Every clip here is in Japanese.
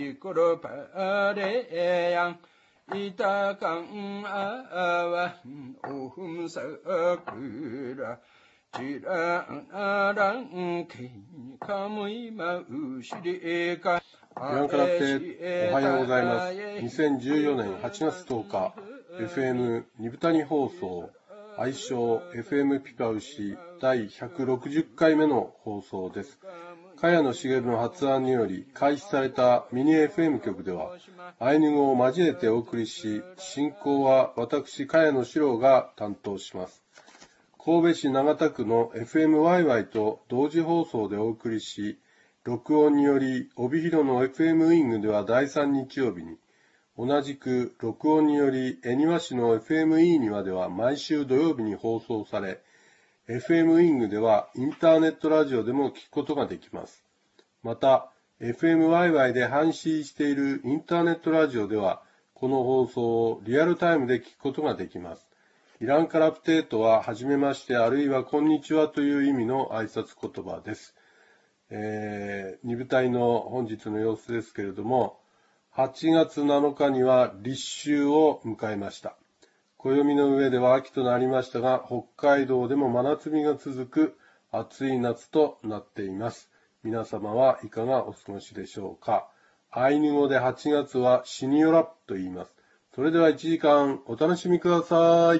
イコロパレヤンイタカンアワンオフムサクラジラアランケンカムイマウシリカイランからっておはようございます。2014年8月10日 FM ニブタニ放送愛称 FM ピパウシ第160回目の放送です。茅野茂の発案により開始されたミニ FM 局ではアイヌ語を交えてお送りし、進行は私茅野史郎が担当します。神戸市長田区の FM ワイワイと同時放送でお送りし、録音により帯広の FM ウィングでは第3日曜日に、同じく録音により恵庭市の FM イーニワでは毎週土曜日に放送され、FM ウィングではインターネットラジオでも聞くことができます。また、FM ワイワイで配信しているインターネットラジオでは、この放送をリアルタイムで聞くことができます。イランカラプテートは、はじめまして、あるいはこんにちはという意味の挨拶言葉です。二部隊の本日の様子ですけれども、8月7日には立秋を迎えました。暦の上では秋となりましたが、北海道でも真夏日が続く暑い夏となっています。皆様はいかがお過ごしでしょうか。アイヌ語で8月はシニオラと言います。それでは1時間お楽しみください。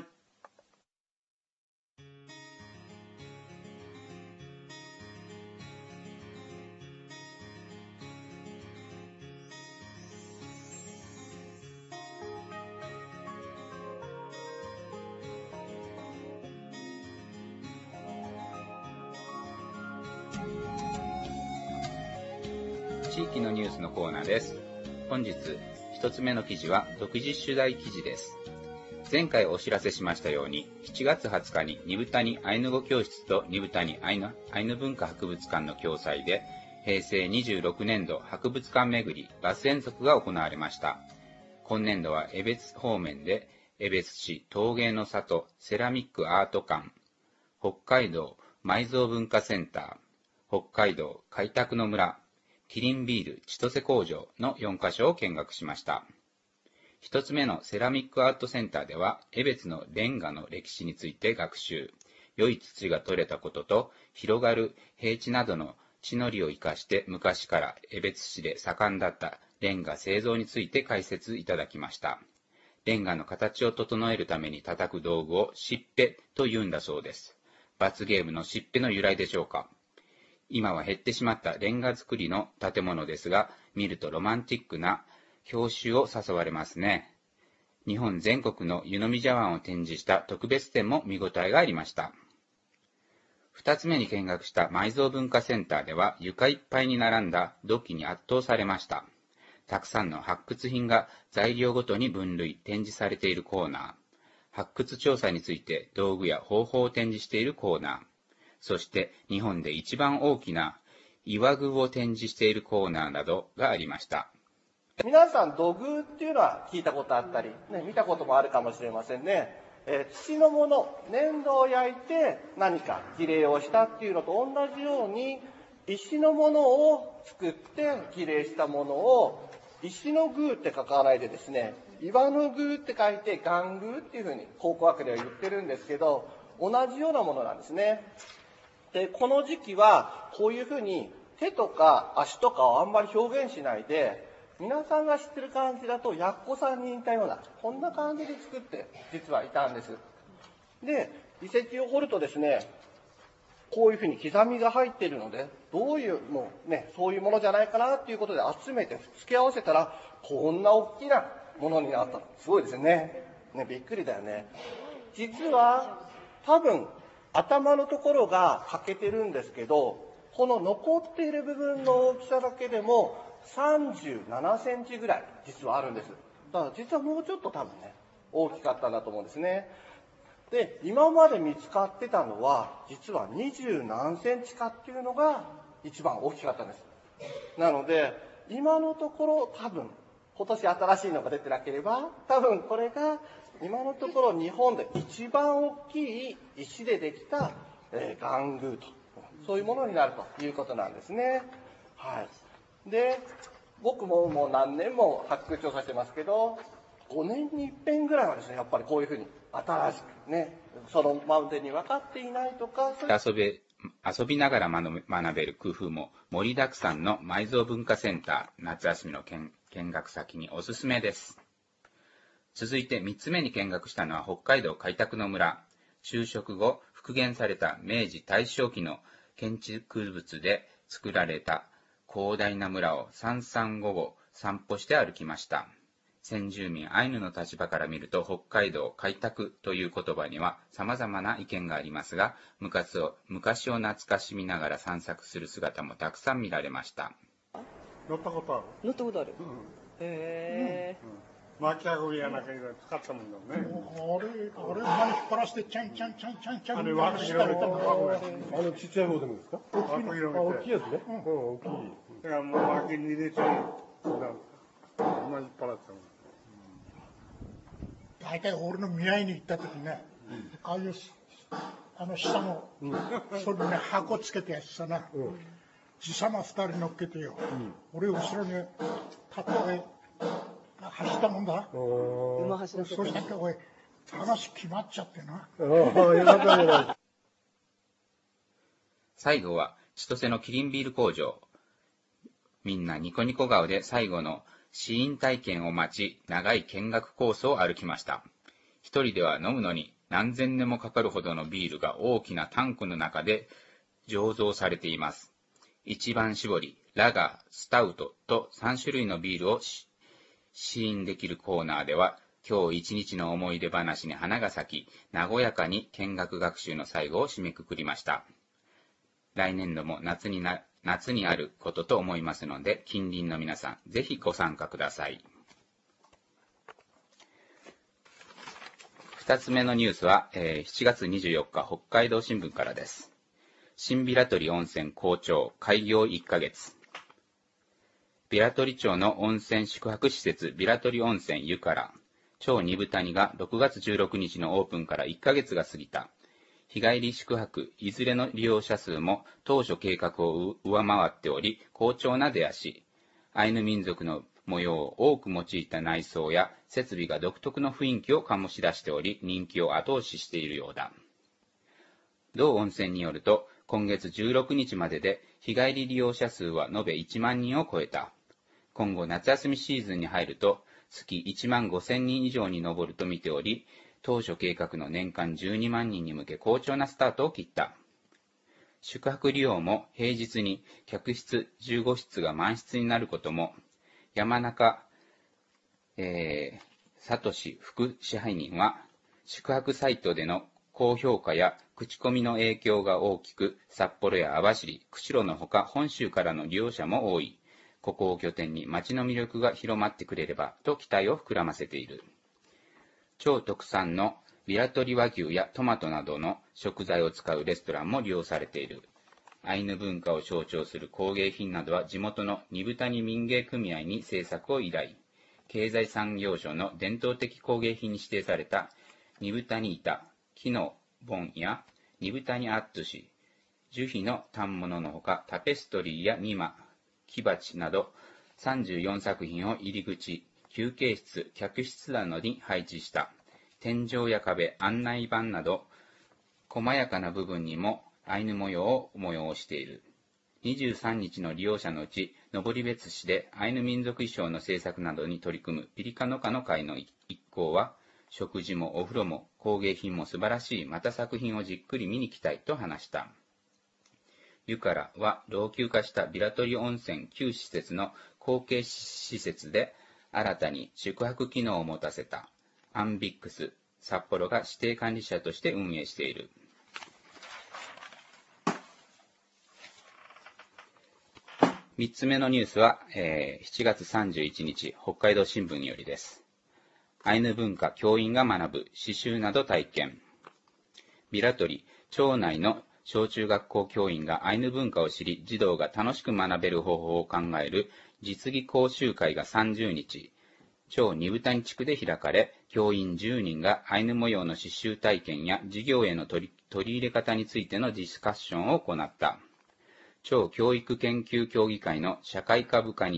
地域のニュースのコーナーです。本日一つ目の記事は独自取材記事です。前回お知らせしましたように、7月20日に二部谷アイヌ語教室と二部谷アイヌ文化博物館の共催で、平成26年度博物館巡りバス遠足が行われました。今年度は江別方面で、江別市陶芸の里セラミックアート館、北海道埋蔵文化センター、北海道開拓の村、キリンビール千歳工場の4カ所を見学しました。一つ目のセラミックアートセンターでは、江別のレンガの歴史について学習、良い土が取れたことと、広がる平地などの地の利を生かして昔から江別市で盛んだったレンガ製造について解説いただきました。レンガの形を整えるために叩く道具をしっぺと言うんだそうです。罰ゲームのしっぺの由来でしょうか。今は減ってしまったレンガ造りの建物ですが、見るとロマンティックな表紙を誘われますね。日本全国の湯飲み茶碗を展示した特別展も見応えがありました。二つ目に見学した埋蔵文化センターでは、床いっぱいに並んだ土器に圧倒されました。たくさんの発掘品が材料ごとに分類、展示されているコーナー。発掘調査について道具や方法を展示しているコーナー。そして日本で一番大きな岩具を展示しているコーナーなどがありました。 皆さん土偶っていうのは聞いたことあったり、見たこともあるかもしれませんね。土のもの、粘土を焼いて何か儀礼をしたっていうのと同じように、石のものを作って儀礼したものを石の宮って書かないでですね、岩の宮って書いて岩宮っていうふうに考古学では言ってるんですけど、同じようなものなんですね。で、この時期はこういうふうに手とか足とかをあんまり表現しないで、皆さんが知ってる感じだとやっこさんに似たような、こんな感じで作って実はいたんです。で、遺跡を掘るとですね、こういうふうに刻みが入っているので、どういうもうね、そういうものじゃないかなっていうことで集めて付け合わせたら、こんな大きなものになった。すごいですね。ね、びっくりだよね。実は多分頭のところが欠けてるんですけど、この残っている部分の大きさだけでも37センチぐらい実はあるんです。だから実はもうちょっと多分ね、大きかったんだと思うんですね。で、今まで見つかってたのは実は20何センチかっていうのが一番大きかったんです。なので今のところ多分今年新しいのが出てなければ、多分これが今のところ日本で一番大きい石でできた岩宮と、そういうものになるということなんですね。はい。で、 僕ももう何年も発掘調査してますけど、5年に一遍ぐらいはですね、やっぱりこういうふうに新しくね、そのマウンテンに分かっていないとか、 遊びながら学べる工夫も盛りだくさんの埋蔵文化センター夏休みの見学先におすすめです。続いて3つ目に見学したのは北海道開拓の村。就職後復元された明治大正期の建築物で作られた広大な村を三々午後散歩して歩きました。先住民アイヌの立場から見ると北海道開拓という言葉には様々な意見がありますが、昔を懐かしみながら散策する姿もたくさん見られました。 乗ったことある？ 乗ったことある。へ巻き運びやなんかいろいろ使ったもんだね。 あれ前に引っ張らせてチャンチャンチャンチャンチャンあれ枠広げてちっちゃい方でもですか？ 枠広げて。 大きいやつね。大きい。 だからもう脇に入れて、今引っ張らせたもん。 大体俺の見合いに行った時ね、ああいう下のそれね箱つけてやってさな、じさま2人乗っけてよ、俺後ろに立って走ったもんだ。 馬走らせて。 そうしたらおい話決まっちゃってな。 最後は千歳のキリンビール工場。みんなニコニコ顔で最後の試飲体験を待ち、長い見学コースを歩きました。一人では飲むのに何千年もかかるほどのビールが大きなタンクの中で醸造されています。一番搾り、ラガー、スタウトと3種類のビールを試飲できるコーナーでは、今日一日の思い出話に花が咲き、和やかに見学学習の最後を締めくくりました。来年度も夏にあることと思いますので、近隣の皆さん、ぜひご参加ください。2つ目のニュースは、7月24日、北海道新聞からです。新平取温泉好調、開業1ヶ月。平取町の温泉宿泊施設、平取温泉湯から、超二部谷が6月16日のオープンから1ヶ月が過ぎた。日帰り宿泊、いずれの利用者数も当初計画を上回っており、好調な出足。アイヌ民族の模様を多く用いた内装や設備が独特の雰囲気を醸し出しており、人気を後押ししているようだ。同温泉によると、今月16日までで日帰り利用者数は延べ1万人を超えた。今後夏休みシーズンに入ると、月1万5000人以上に上ると見ており、当初計画の年間12万人に向け好調なスタートを切った。宿泊利用も平日に客室15室が満室になることも、山中、聡副支配人は、宿泊サイトでの高評価や口コミの影響が大きく、札幌や網走、釧路のほか本州からの利用者も多い。ここを拠点に街の魅力が広まってくれればと期待を膨らませている。超特産の平取和牛やトマトなどの食材を使うレストランも利用されている。アイヌ文化を象徴する工芸品などは地元の二部谷民芸組合に制作を依頼。経済産業省の伝統的工芸品に指定された二部谷板、木の盆や二部谷アットシ、樹皮の反物のほかタペストリーやミマ、木鉢など34作品を入り口、休憩室、客室などに配置した。天井や壁、案内板など細やかな部分にもアイヌ模様を催している。23日の利用者のうち、登別市でアイヌ民族衣装の制作などに取り組むピリカノカの会の一行は、食事もお風呂も工芸品も素晴らしい、また作品をじっくり見に来たいと話した。湯からは老朽化した平取温泉旧施設の後継施設で新たに宿泊機能を持たせたアンビックス札幌が指定管理者として運営している。3つ目のニュースは、7月31日北海道新聞によりです。アイヌ文化教員が学ぶ刺繍など体験。平取町内の小中学校教員がアイヌ文化を知り、児童が楽しく学べる方法を考える実技講習会が30日、町二部谷地区で開かれ、教員10人がアイヌ模様の刺繍体験や授業への取り入れ方についてのディスカッションを行った。町教育研究協議会の社会科部課に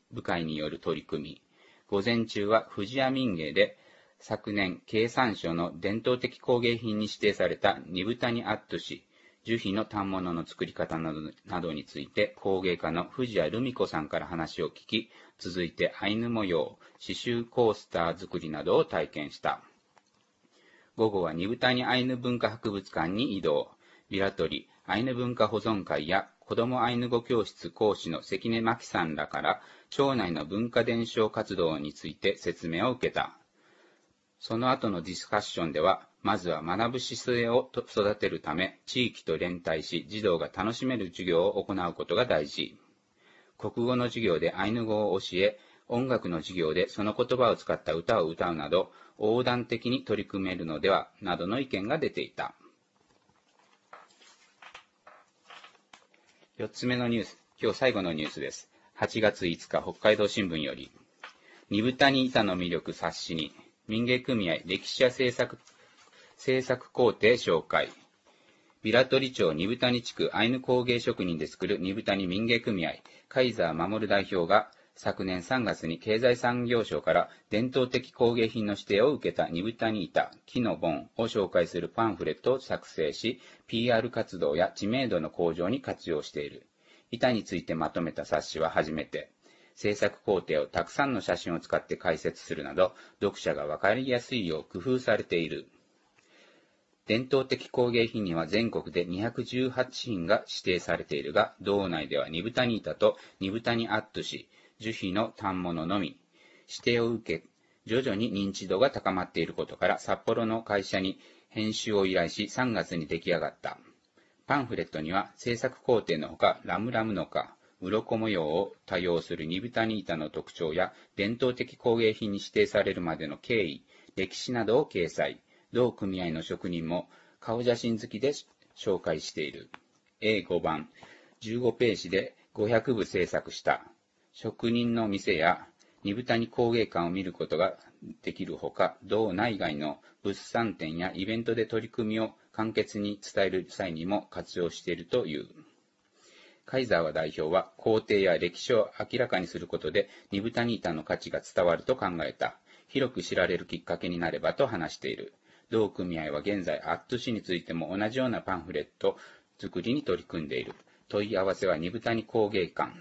部会による取り組み。午前中は富士屋民芸で昨年経産省の伝統的工芸品に指定された二部谷アット紙、樹皮の反物の作り方などについて工芸家の藤谷留美子さんから話を聞き、続いてアイヌ模様、刺繍コースター作りなどを体験した。午後は二部谷アイヌ文化博物館に移動。ビラトリアイヌ文化保存会や子どもアイヌ語教室講師の関根真紀さんらから町内の文化伝承活動について説明を受けた。その後のディスカッションでは、まずは学ぶ姿勢を育てるため、地域と連帯し、児童が楽しめる授業を行うことが大事。国語の授業でアイヌ語を教え、音楽の授業でその言葉を使った歌を歌うなど、横断的に取り組めるのでは、などの意見が出ていた。4つ目のニュース、今日最後のニュースです。8月5日、北海道新聞より、二部谷板の魅力冊子に、民芸組合歴史や制作工程紹介。ビラトリ町二部谷地区アイヌ工芸職人で作る二部谷民芸組合、貝沢守代表が昨年3月に経済産業省から伝統的工芸品の指定を受けた二部谷板、木の盆を紹介するパンフレットを作成し、PR 活動や知名度の向上に活用している。板についてまとめた冊子は初めて。制作工程をたくさんの写真を使って解説するなど、読者がわかりやすいよう工夫されている。伝統的工芸品には全国で218品が指定されているが、道内では二部谷板と二部谷アット紙、樹皮の反物のみ。指定を受け、徐々に認知度が高まっていることから、札幌の会社に編集を依頼し、3月に出来上がった。パンフレットには制作工程のほか、ラムラムの花、鱗模様を多用する二部谷板の特徴や伝統的工芸品に指定されるまでの経緯、歴史などを掲載。同組合の職人も顔写真付きで紹介している。A5 版、15ページで500部制作した。職人の店や二部谷工芸館を見ることができるほか、道内外の物産展やイベントで取り組みを簡潔に伝える際にも活用しているという。貝沢代表は工程や歴史を明らかにすることで二部谷板の価値が伝わると考えた。広く知られるきっかけになればと話している。同組合は現在アット紙についても同じようなパンフレット作りに取り組んでいる。問い合わせは二部谷工芸館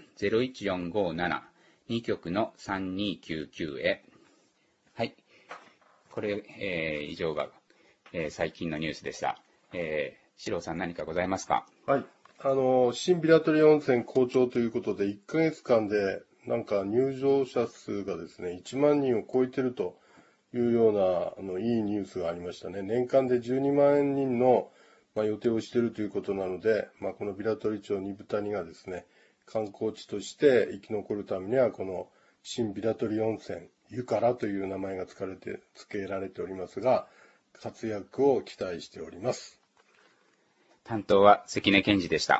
01457 2局の3299へ。はい。これ、以上が、最近のニュースでした。四郎さん何かございますか？ はい。新ビラトリ温泉好調ということで、1ヶ月間で、なんか入場者数がですね、1万人を超えてるというような、いいニュースがありましたね。年間で12万人の、予定をしているということなので、このビラトリ町二部谷がですね、観光地として生き残るためには、この新ビラトリ温泉、湯からという名前が付けられておりますが、活躍を期待しております。 担当は関根健二でした。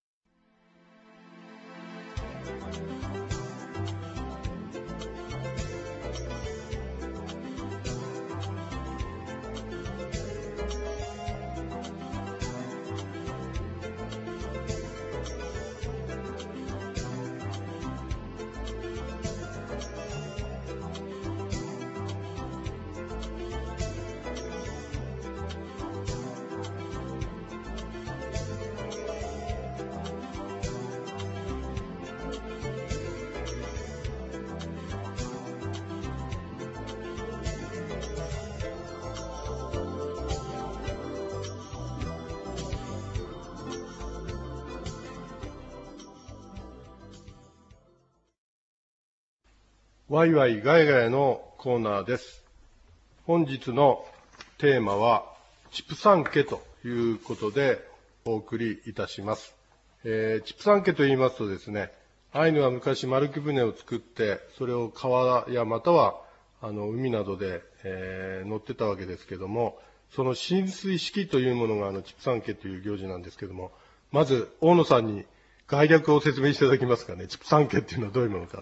ワイワイガヤガヤのコーナーです。本日のテーマは、チプサンケということでお送りいたします。チプサンケと言いますとですね、アイヌは昔丸木舟を作って、それを川やまたは海などで、乗ってたわけですけども、その浸水式というものがチプサンケという行事なんですけども、まず大野さんに概略を説明していただけますかね。チプサンケっていうのはどういうものかという。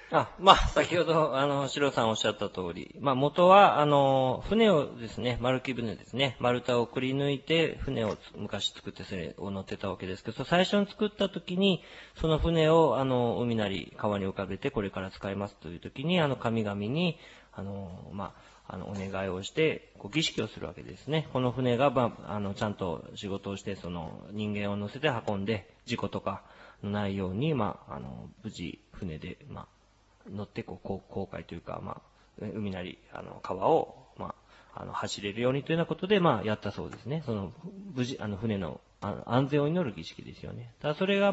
先ほど、シロさんおっしゃった通り、元は、船をですね、丸木船ですね、丸太をくり抜いて、船を昔作ってそれを乗ってたわけですけど、最初に作った時に、その船を、海なり川に浮かべて、これから使いますという時に、神々に、お願いをして、儀式をするわけですね。この船が、ちゃんと仕事をして、人間を乗せて運んで、事故とかのないように、無事、船で、乗って、航海というか、海なり、川を、走れるようにというようなことで、やったそうですね。無事、船の、安全を祈る儀式ですよね。ただそれが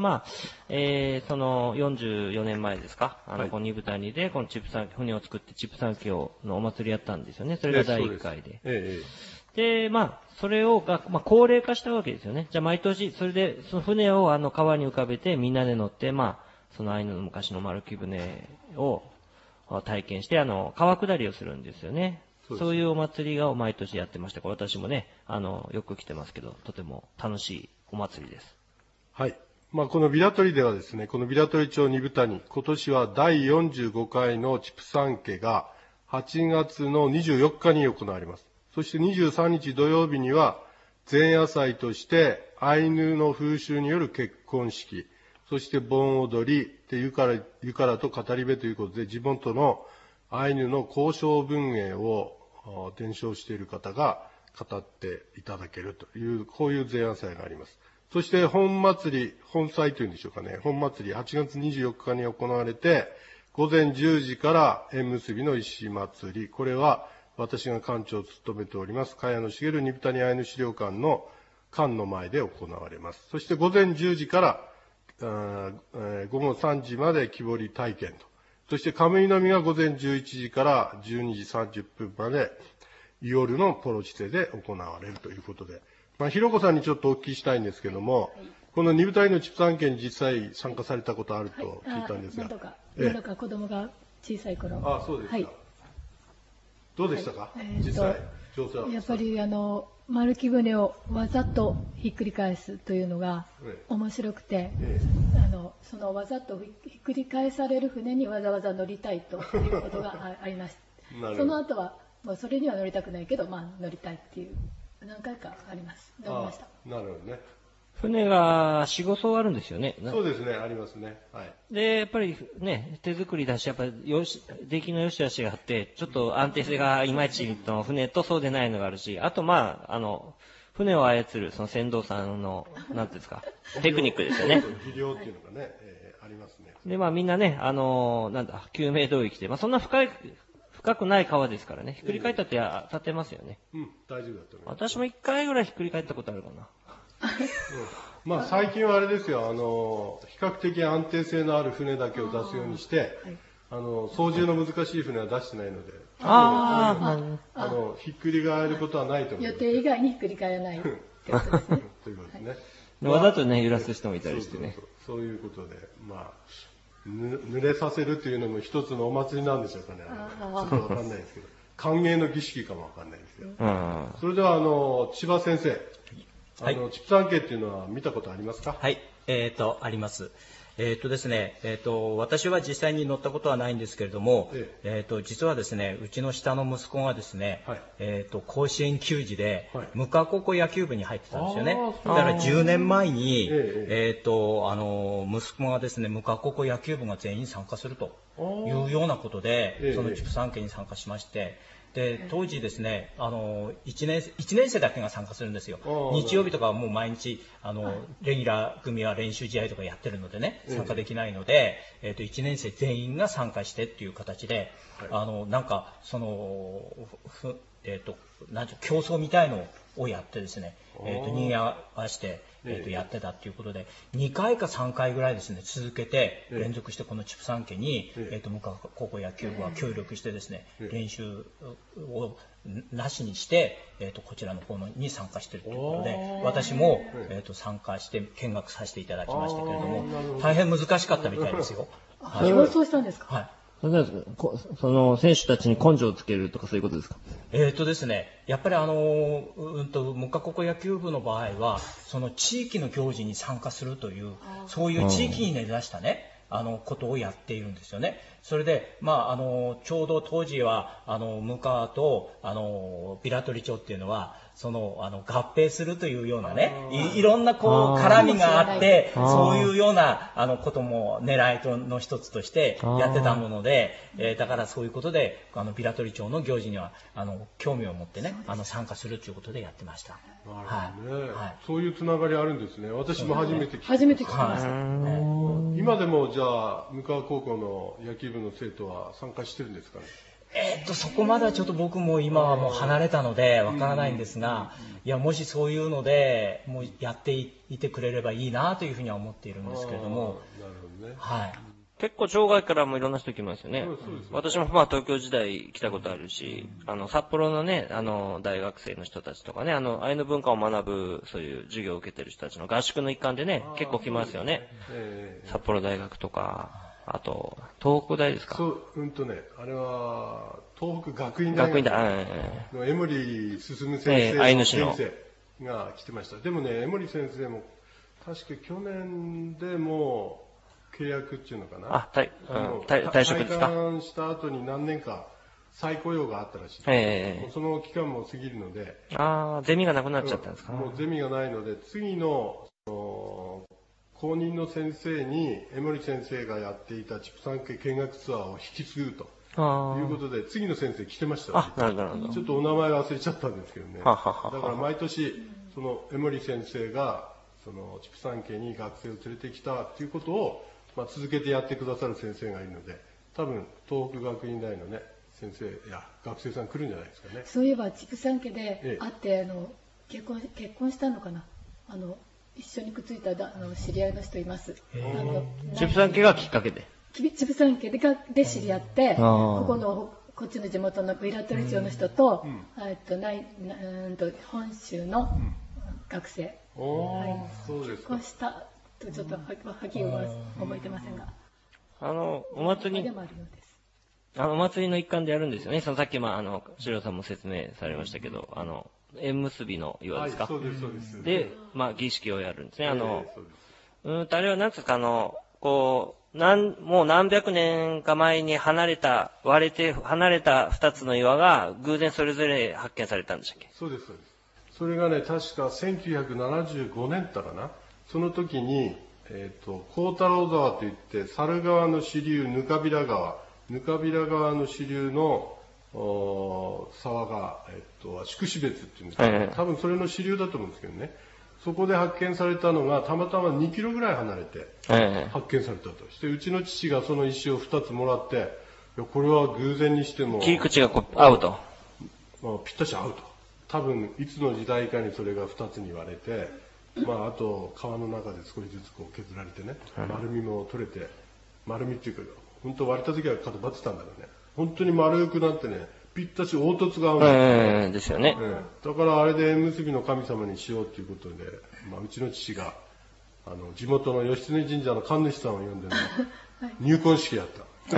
44年前ですか、この二部谷で、この船を作ってチップ山家のお祭りやったんですよね。それが第1回で。で、それを、高齢化したわけですよね。じゃあ毎年、それで、その船を川に浮かべてみんなで乗って、そのアイヌの昔の丸木船を体験して、川下りをするんですよね。そういうお祭りを毎年やってました。私もね、よく来てますけど、とても楽しいお祭りです。 はい。このビラトリではですね、このビラトリ町二部谷、今年は第45回のチプサン家が8月の24日に行われます。そして23日土曜日には、前夜祭として、アイヌの風習による結婚式、そして盆踊り、ユカラと語り部ということで、地元のアイヌの交渉文芸を伝承している方が語っていただけるという、こういう前夜祭があります。そして本祭というんでしょうかね、本祭り8月24日に行われて、午前10時から縁結びの石祭り、これは私が館長を務めております、茅野茂二部谷アイヌ資料館の館の前で行われます。そして午前10時から午後3時まで木彫り体験と。そしてカムイのみが午前11時から12時30分まで夜のポロチテで行われるということで、ひろこさんにちょっとお聞きしたいんですけども、この二部隊のチプサン家に実際参加されたことあると聞いたんですが。 何度か子供が小さい頃。 そうですか。はい、どうでしたか、実際、調査は。 やっぱり丸木舟をわざとひっくり返すというのが面白くて、そのわざとひっくり返される船にわざわざ乗りたいということがありました。その後は、それには乗りたくないけど、乗りたいっていう、何回かあります。乗りました。 なるほどね。 船が4、5艘あるんですよね。 そうですね、ありますね。はい。 で、やっぱりね、手作りだし、やっぱり出来の良し悪しがあって、ちょっと安定性がいまいちの船とそうでないのがあるし、あと船を操るその船頭さんの、なんていうんですか、テクニックですよね。 技量っていうのがね、ありますね。 で、みんなね、救命胴衣着て、そんな深くない川ですからね、ひっくり返ったって立てますよね。 大丈夫だと思います。 私も1回ぐらいひっくり返ったことあるかな。 最近はあれですよ、比較的安定性のある船だけを出すようにして、操縦の難しい船は出してないので、ひっくり返ることはないと思います。 予定以外にひっくり返らないってことですね。 ということですね。 わざとね、揺らす人もいたりしてね。 そういうことで、濡れさせるというのも一つのお祭りなんでしょうかね。ちょっとわかんないですけど、歓迎の儀式かもわかんないですよ。それでは、千葉先生。チプサン家っていうのは見たことありますか？ はい、あります。ですね、私は実際に乗ったことはないんですけれども、実はですね、うちの下の息子がですね、甲子園球児で、無加高校野球部に入ってたんですよね。だから10年前に、息子がですね、無加高校野球部が全員参加するというようなことで、そのチプサン家に参加しまして、で当時ですね、1年生だけが参加するんですよ。日曜日とかはもう毎日レギュラー組は練習試合とかやってるのでね、参加できないので、1年生全員が参加してっていう形で、なんかその競争みたいのをやってですね、にぎわしてやってたっていうことで、2回か3回ぐらいですね、続けて連続してこのチプサン家に無加高校野球部は協力してですね、練習をなしにして、こちらの方に参加しているということで、私も、参加して見学させていただきましたけれども、大変難しかったみたいですよ。 競争したんですか？ はい。 その選手たちに根性をつけるとかそういうことですか？ ですね、やっぱり無加高校野球部の場合は、その地域の行事に参加するという、そういう地域に根ざしたね、 ことをやっているんですよね。それで、ちょうど当時は向川と平取町っていうのは合併するというようなね、いろんな絡みがあって、そういうようなことも狙いの一つとしてやってたもので、だからそういうことで平取町の行事には興味を持ってね参加するということでやってました。 なるほどね。そういうつながりあるんですね。私も初めて聞きました。 初めて聞きました。 今でもじゃあ向川高校の野球部の生徒は参加してるんですかね。 そこまではちょっと僕も今はもう離れたのでわからないんですが、いやもしそういうのでもうやっていてくれればいいなというふうには思っているんですけれども。 なるほどね。 はい。 結構町外からもいろんな人来ますよね。私も東京時代来たことあるし、札幌のね、大学生の人たちとかね、アイヌ文化を学ぶ、そういう授業を受けてる人たちの合宿の一環でね、結構来ますよね。札幌大学とか、あと、東北大ですか？ あれは、東北学院大学の江森進先生の先生が来てました。でもね、江森先生も、確か去年でもう、契約っていうのかな。 退職ですか？ 退官した後に何年か再雇用があったらしい。その期間も過ぎるので。 ゼミがなくなっちゃったんですか？ もうゼミがないので、次の、後任の先生に、江森先生がやっていた畜産系見学ツアーを引き継ぐと。いうことで、次の先生来てました。 なるほど。 ちょっとお名前忘れちゃったんですけどね。だから毎年、その江森先生が、畜産系に学生を連れてきたっていうことを、続けてやってくださる先生がいるので、多分東北学院大のね先生や学生さん来るんじゃないですかね。 そういえば畜産家で会って結婚したのかな。一緒にくっついた知り合いの人います。 畜産家がきっかけで。 畜産家で知り合って、こっちの地元の平取町の人と、本州の学生。結婚した。ちょっとはっきりは覚えてませんが、 お祭りお祭りの一環でやるんですよね。さっき白さんも説明されましたけど、縁結びの岩ですか？ そうですそうです。 で、儀式をやるんですね。あれはなんですかもう何百年か前に割れて離れた2つの岩が偶然それぞれ発見されたんでしたっけ？ そうですそうです。それがね、確か1975年だかな。その時に、幸太郎沢といって、猿川の支流、ぬかびら川の支流の沢が、宿死別っていうんですけど、多分それの支流だと思うんですけどね、そこで発見されたのが、たまたま2キロぐらい離れて発見されたと。して、うちの父がその石を2つもらって、これは偶然にしても、 切り口が合うと。 ぴったし合うと。多分、いつの時代かにそれが2つに割れて、あと川の中で少しずつ削られてね、丸みも取れて、丸みっていうか、本当割れた時は角張ってたんだろうね。本当に丸くなってね、ぴったし凹凸が合うんですよね。 だからあれで縁結びの神様にしようということで、うちの父が、地元の義経神社の神主さんを呼んでね、入婚式やった。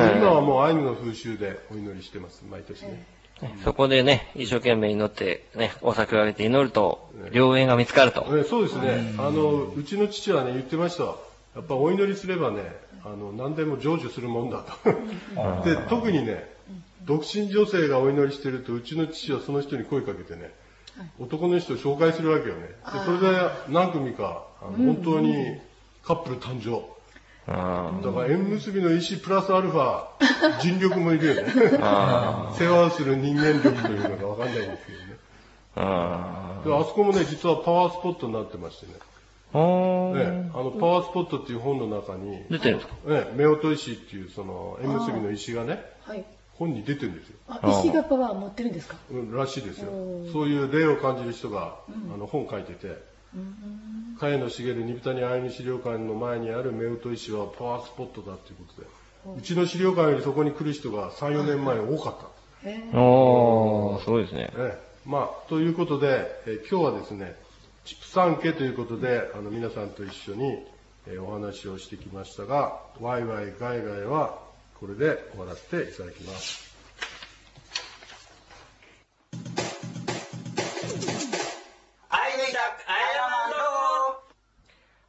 今はもうアイヌの風習でお祈りしてます、毎年ね。 そこでね、一生懸命祈ってね、お酒をあげて祈ると、良縁が見つかると。 そうですね。うちの父はね、言ってました。やっぱお祈りすればね、何でも成就するもんだと。で、特にね、独身女性がお祈りしてると、うちの父はその人に声かけてね、男の人を紹介するわけよね。でそれで何組か、本当にカップル誕生。だから縁結びの石プラスアルファ人力もいるよね。世話をする人間力というのが分かんないんですけどね。であそこもね、実はパワースポットになってましてね。パワースポットっていう本の中に出てるんですか？ 夫婦石っていうその縁結びの石がね、本に出てるんですよ。 石がパワー持ってるんですか？ らしいですよ。そういう霊を感じる人が本書いてて。茅野茂二豚にアイヌ資料館の前にある夫婦石はパワースポットだということで、うちの資料館よりそこに来る人が3、4年前多かった。 すごいですね。 ということで、今日はですね、畜産家ということで、皆さんと一緒に、お話をしてきましたが、ワイワイガイガイはこれで終わらせていただきます。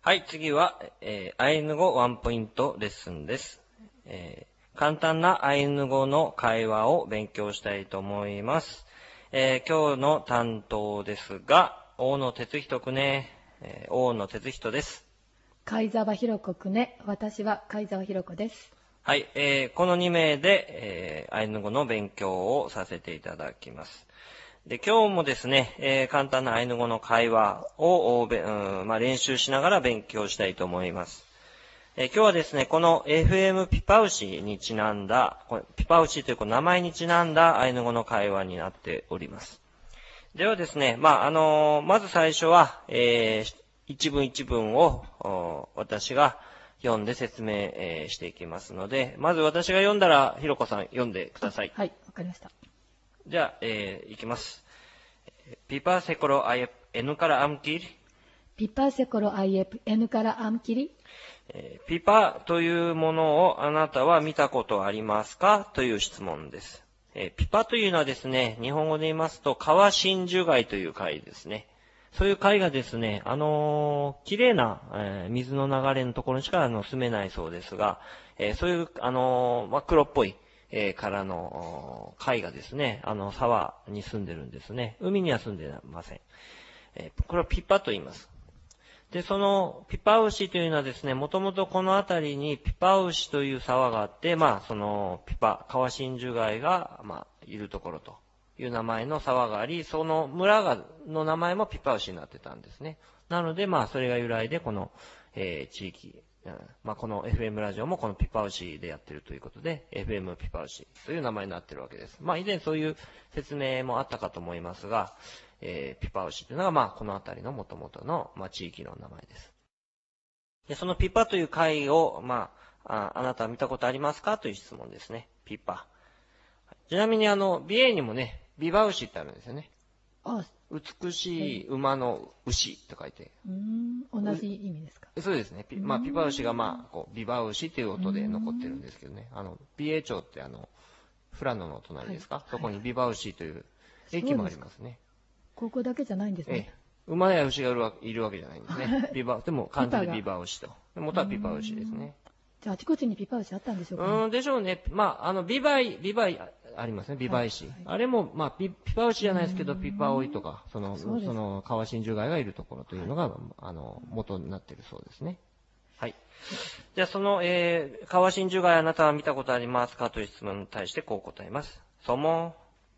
はい、次は、アイヌ語ワンポイントレッスンです。簡単なアイヌ語の会話を勉強したいと思います。今日の担当ですが、大野哲人くね、大野哲人です。 貝沢弘子くね、私は貝沢弘子です。 はい、この2名で、アイヌ語の勉強をさせていただきます。で、今日もですね、簡単なアイヌ語の会話を、練習しながら勉強したいと思います。今日はですね、この FM ピパウシにちなんだ、ピパウシという名前にちなんだアイヌ語の会話になっております。ではですね、まず最初は、一文一文を私が読んで説明、していきますので、まず私が読んだら、ひろこさん読んでください。 はい、わかりました。 じゃあ、いきます。ピパセコロアイエプ、N からアムキリ。 ピパセコロアイエプ、N からアムキリ。 ピパというものをあなたは見たことありますかという質問です。ピパというのはですね、日本語で言いますと、川真珠貝という貝ですね。そういう貝がですね、綺麗な、水の流れのところにしか住めないそうですが、そういう、黒っぽい、からの貝がですね、沢に住んでるんですね。海には住んでません。これはピパと言います。で、そのピパウシというのはですね、もともとこの辺りにピパウシという沢があって、そのピパ、川真珠貝が、いるところという名前の沢があり、その村の名前もピパウシになってたんですね。なので、それが由来で、この、地域、この FM ラジオもこのピパウシでやってるということで、FM ピパウシという名前になってるわけです。以前そういう説明もあったかと思いますが、ピパウシというのが、この辺りの元々の、地域の名前です。で、そのピパという貝を、あなたは見たことありますかという質問ですね。ピパ。ちなみに美瑛にもね、ビバウシってあるんですよね。美しい馬の牛と書いて。 同じ意味ですか。 そうですね。ピパウシがビバウシという音で残ってるんですけどね。美瑛町って富良野の隣ですか、そこにビバウシという駅もありますね。 ここだけじゃないんですね。 馬や牛がいるわけじゃないんですね。でも漢字でビバウシと。元はピパウシですね。 じゃあ、あちこちにピパウシあったんでしょうかね。 でしょうね。ビバイありますね。ビバイシ。あれも、ピパウシじゃないですけど、ピパオイとか、その川真珠貝がいるところというのが、元になっているそうですね。はい。じゃあ、その、川真珠貝あなたは見たことありますかという質問に対してこう答えます。ソモ。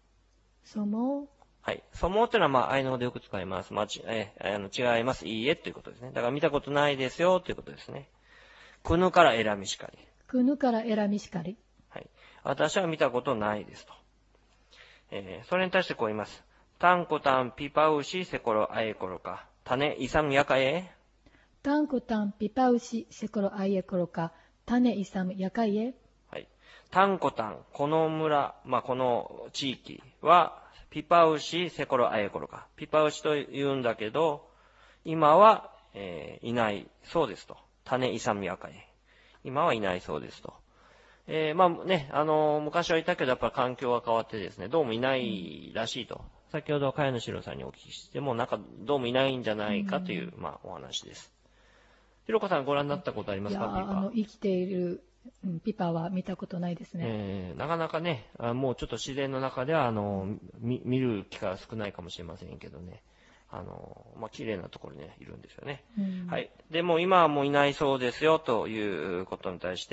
はい。ソモというのは、アイヌ語でよく使います。違います。いいえということですね。だから見たことないですよということですね。クヌからエラミシカリ。 クヌからエラミシカリ。 はい。私は見たことないですと。それに対してこう言います。タンコタンピパウシセコロアエコロカ。種イサムヤカエ。 タンコタンピパウシセコロアエコロカ。種イサムヤカエ。 はい。タンコタン、この村、この地域は、ピパウシセコロアエコロカ。ピパウシと言うんだけど、今は、いないそうですと。種イサムヤカエ。今はいないそうですと。昔はいたけど、やっぱり環境が変わってですね、どうもいないらしいと。先ほど、茅野史郎さんにお聞きしても、どうもいないんじゃないかという、お話です。ひろこさんご覧になったことありますか、ピパ。 生きている、ピパは見たことないですね。 なかなかね、もうちょっと自然の中では、見る機会は少ないかもしれませんけどね。綺麗なところにいるんですよね。はい。でも今はもういないそうですよ、ということに対して、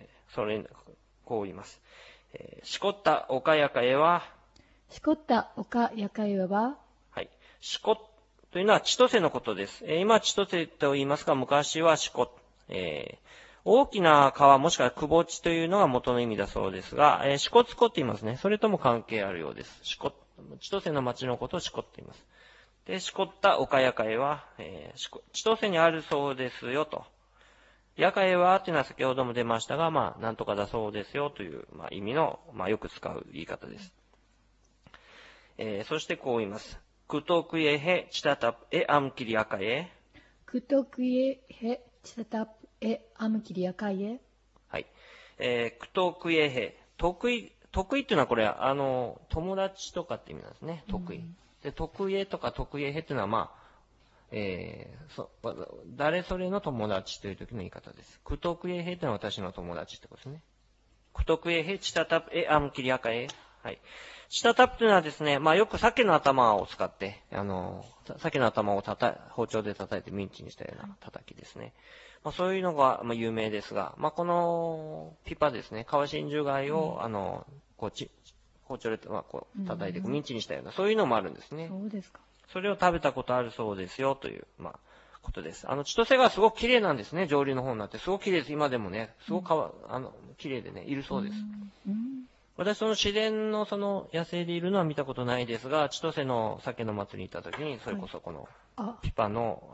こう言います。しこった岡やかえは、 しこった岡やかえは、 はい。しこというのは千歳のことです。今千歳と言いますが、昔はしこ。大きな川もしくはくぼ地というのが元の意味だそうですが、しこつこって言いますね。それとも関係あるようです。千歳の町のことをしこって言います。で、しこった岡やかえは、千歳にあるそうですよと。やかえはというのは先ほども出ましたが、なんとかだそうですよという、意味の、よく使う言い方です。そしてこう言います。くとくえへちたたぷえあむきりやかえ。 くとくえへちたたぷえあむきりやかえ。 はい。くとくえへ。得意っていうのはこれ、友達とかって意味なんですね。得意。で、得意とか得意へっていうのは、 誰それの友達という時の言い方です。クトクエヘというのは私の友達ってことですね。クトクエヘ、チタタプエアムキリアカエ。はい。チタタプというのはですね、まあよく鮭の頭を使って、鮭の頭を包丁で叩いてミンチにしたような叩きですね。まあそういうのが有名ですが、まあこのピパですね、川真珠貝を、包丁で、こう叩いてミンチにしたような、そういうのもあるんですね。 そうですか。 それを食べたことあるそうですよ、という、ことです。千歳川すごく綺麗なんですね、上流の方になって。すごく綺麗です、今でもね。すごく綺麗でね、いるそうです。私、その自然の野生でいるのは見たことないですが、千歳の鮭の祭りに行った時に、それこそこの、ピパの、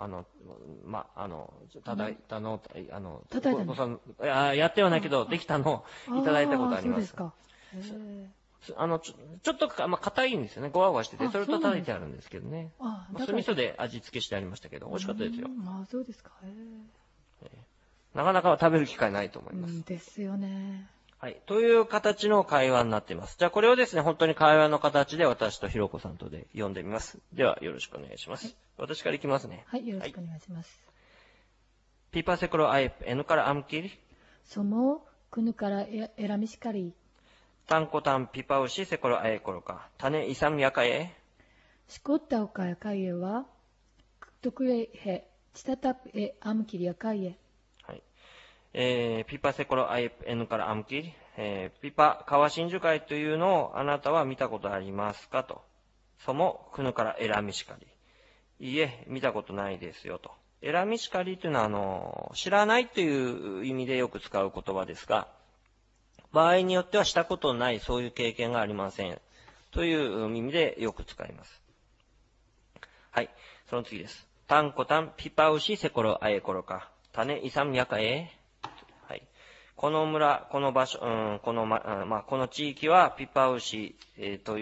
叩いたの、やってはないけど、できたのをいただいたことあります。ちょっと、硬いんですよね。ゴワゴワしてて、それと叩いてあるんですけどね。酢味噌で味付けしてありましたけど、美味しかったですよ。 そうですか。 なかなか食べる機会ないと思います。 ですよね。 はい。という形の会話になっています。じゃあこれをですね、本当に会話の形で私とひろこさんとで読んでみます。ではよろしくお願いします。はい、私からいきますね。 はい、よろしくお願いします。 ピパセクロアイプ、エヌからアムキリ。 そも、クヌからエラミシカリ。 タンコタンピパウシセコロアエコロカ。タネイサムヤカエ。 シコッタオカヤカイエは、クトクエヘ、チタタプエアムキリヤカイエ。 ピパセコロアイプエヌからアムキリ。ピパ川真珠貝というのをあなたは見たことありますかと。そも、クヌからエラミシカリ。いいえ、見たことないですよと。エラミシカリというのは、知らないという意味でよく使う言葉ですが、場合によってはしたことない、そういう経験がありません。という意味でよく使います。はい。その次です。タンコタンピパウシセコロアエコロカ。タネイサムヤカエ。はい。この村、この場所、この地域はピパウシ、という、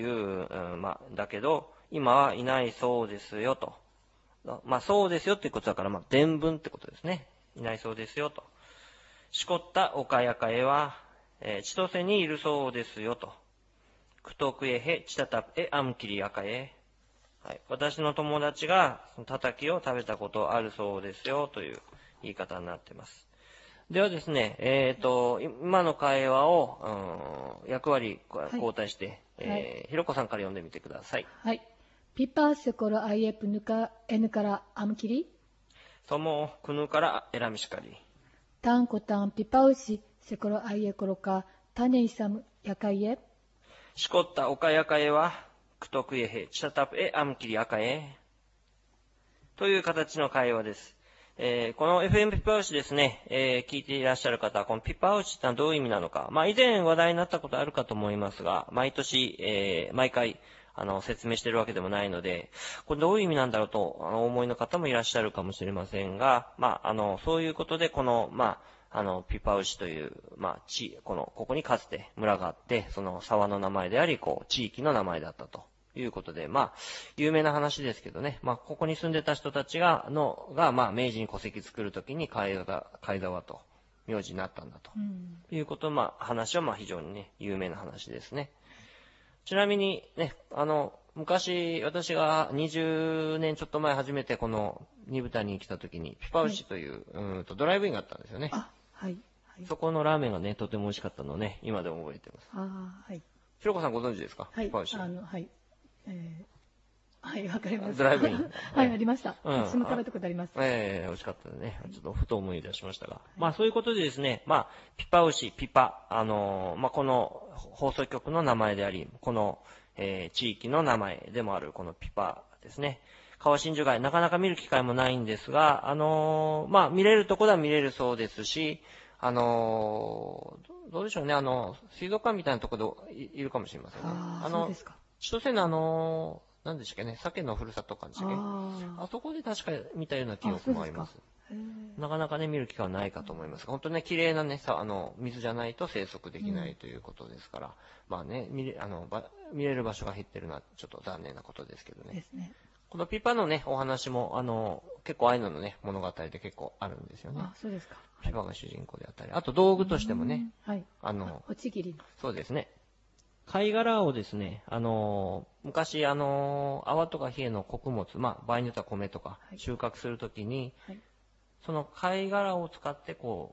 だけど、今はいないそうですよと。そうですよっていうことだから、伝聞ってことですね。いないそうですよと。しこった岡やかえは、千歳にいるそうですよと。クトクエヘチタタプエアムキリアカエ。はい。私の友達が、叩きを食べたことあるそうですよという言い方になっています。ではですね、今の会話を、役割交代して、ひろこさんから読んでみてください。 はい。ピパセコロアイエプヌカエヌからアムキリ。 そもクヌからエラミシカリ。 タンコタンピパウシセコロアイエコロカタネイサムヤカイエ。 しこった岡やかえはクトクエヘチタタプエアムキリヤカエ。という形の会話です。この FM ピパウシですね、聞いていらっしゃる方は、このピパウシってのはどういう意味なのか。以前話題になったことあるかと思いますが、毎年、毎回、説明してるわけでもないので、これどういう意味なんだろうと、お思いの方もいらっしゃるかもしれませんが、そういうことで、この、ピパウシという、ここにかつて村があって、その沢の名前であり、地域の名前だったということで、有名な話ですけどね、ここに住んでた人たちが、明治に戸籍作るときに貝沢と名字になったんだと、いうこと、話は非常にね、有名な話ですね。ちなみにね、昔、私が20年ちょっと前初めてこの二部谷に来た時に、ピパウシという、ドライブインがあったんですよね。 はい。 そこのラーメンがね、とても美味しかったのをね、今でも覚えてます。 はい。 ひろこさんご存知ですか？ はい。 ピパウシ。 はい、わかります。 ドライブイン。 はい、ありました。私も食べたことあります。 美味しかったね。ちょっとふと思い出しましたが。そういうことでですね、ピパウシ、ピパ、この放送局の名前であり、この、地域の名前でもあるこのピパですね。川真珠貝、なかなか見る機会もないんですが、見れるところは見れるそうですし、どうでしょうね、水族館みたいなところでいるかもしれませんね。 そうですか。 千歳の何でしたっけね、鮭のふるさと館でしたっけ？あそこで確か見たような記憶もあります。なかなかね、見る機会はないかと思いますが、本当ね、綺麗なね、水じゃないと生息できないということですから、見れる場所が減ってるのはちょっと残念なことですけどね。 ですね。 このピパのね、お話も、結構アイヌのね、物語で結構あるんですよね。 そうですか。 ピパが主人公であったり、あと道具としてもね、 おちぎり。 そうですね。 貝殻をですね、昔、泡とか冷えの穀物、場合によっては米とか収穫するときに、その貝殻を使って、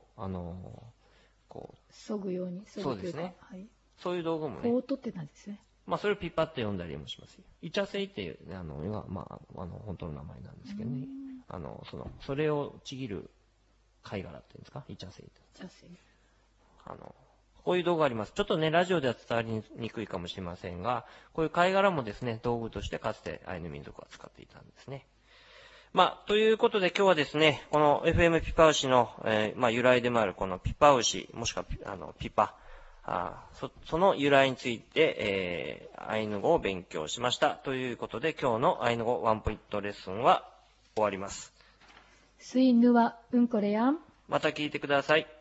削ぐように、 そうですね。そういう道具もね。 こう取ってたんですね。 それをピッパって呼んだりもします。イチャセイっていうのが、本当の名前なんですけどね。それをちぎる貝殻っていうんですか、イチャセイって。 イチャセイ。 こういう道具があります。ちょっとね、ラジオでは伝わりにくいかもしれませんが、こういう貝殻もですね、道具としてかつてアイヌ民族は使っていたんですね。ということで今日はですね、この FM ピパウシの、由来でもあるこのピパウシ、もしくはピパ、その由来について、アイヌ語を勉強しました。ということで今日のアイヌ語ワンポイントレッスンは終わります。 スイヌはうんこれやん。 また聞いてください。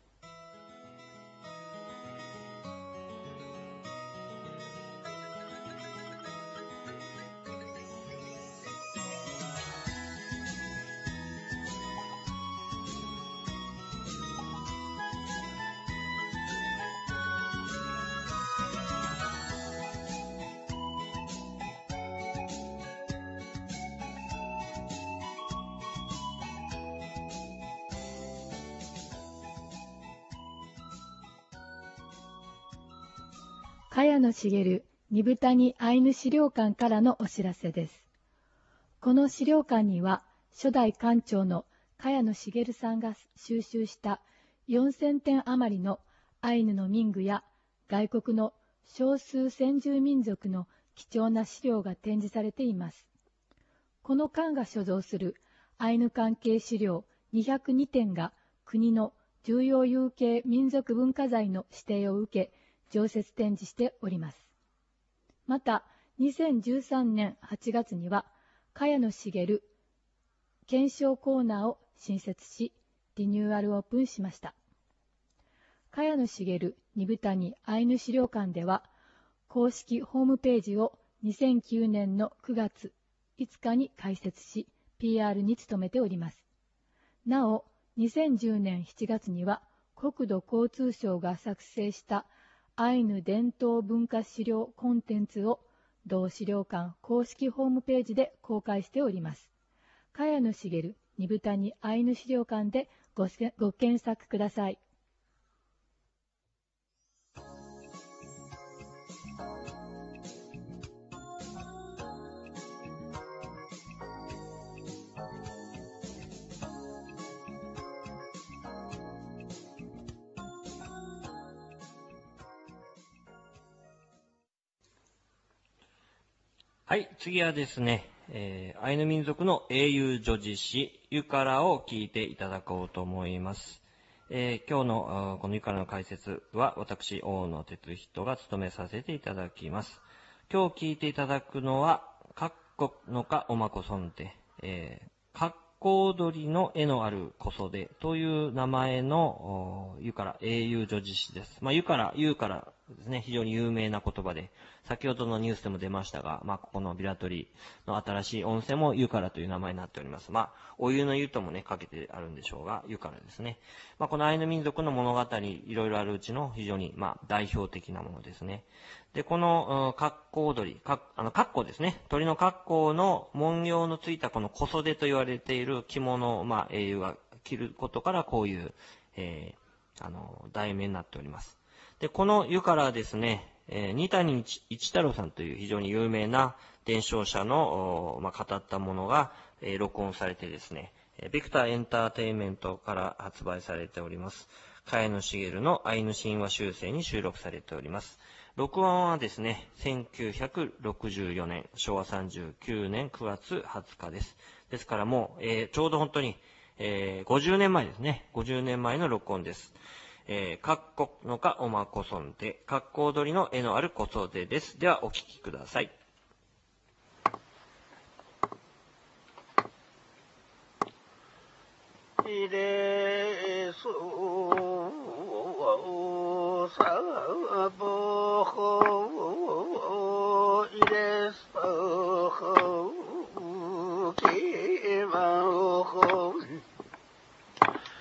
茅野茂二部谷アイヌ資料館からのお知らせです。この資料館には初代館長の茅野茂さんが収集した4000点余りのアイヌの民具や外国の少数先住民族の貴重な資料が展示されています。この館が所蔵するアイヌ関係資料202点が国の重要有形民族文化財の指定を受け、常設展示しております。また、2013年8月には、茅野茂検証コーナーを新設し、リニューアルオープンしました。茅野茂二部谷アイヌ資料館では、公式ホームページを2009年の9月5日に開設し、PR に努めております。なお、2010年7月には、国土交通省が作成したアイヌ伝統文化資料コンテンツを同資料館公式ホームページで公開しております。茅野茂二部谷アイヌ資料館でご検索ください。 はい、次はですね、アイヌ民族の英雄叙事詩、ユカラを聞いていただこうと思います。今日のこのユカラの解説は、私、大野哲人が務めさせていただきます。今日聞いていただくのは、カッコのかおまこそんて、カッコ踊りの絵のある小袖という名前のユカラ、英雄叙事詩です。ユカラですね、非常に有名な言葉で、先ほどのニュースでも出ましたが、ここのビラトリの新しい温泉もユカラという名前になっております。お湯の湯ともね、かけてあるんでしょうが、ユカラですね。このアイヌ民族の物語、いろいろあるうちの非常に、代表的なものですね。で、この、格好踊り、格好ですね。鳥の格好の文様のついたこの小袖と言われている着物を、英雄が着ることから、こういう、題名になっております。で、この湯からですね、二谷一太郎さんという非常に有名な伝承者の、語ったものが、録音されてですね、ビクターエンターテインメントから発売されております。茅野茂のアイヌ神話集成に収録されております。録音はですね、1964年、昭和39年9月20日です。ですからもう、ちょうど本当に、50年前ですね。50年前の録音です。カッコのかおまこそんで、カッコ踊りの絵のある小袖です。ではお聞きください。 いれそうさぼほいれそうきまほ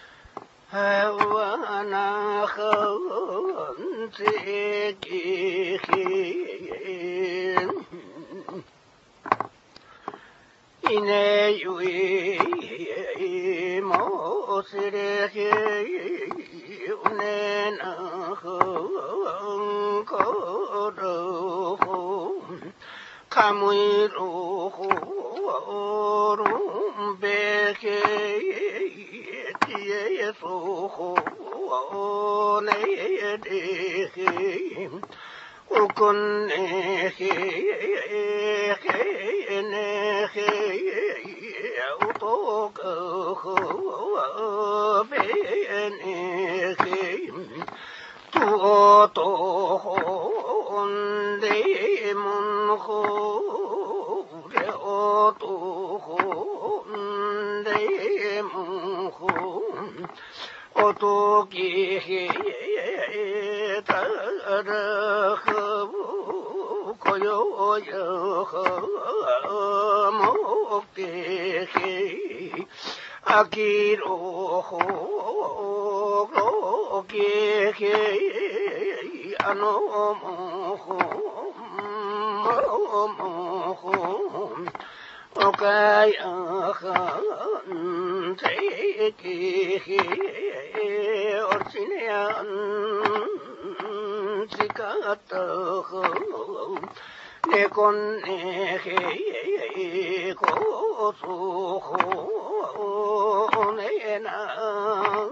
はわなはんてきいねゆいもすれへうねなほんころほかむいろほるんべけちえそほねでへおくんねへへねへおとかほべねへととほんでもんほれおとほんでもんほおときへたらふこよよもけへあきろほろけへあのもほもほおかやはんてきへおちねやんちかったほねこんねへこそほねな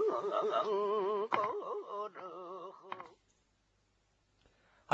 はい、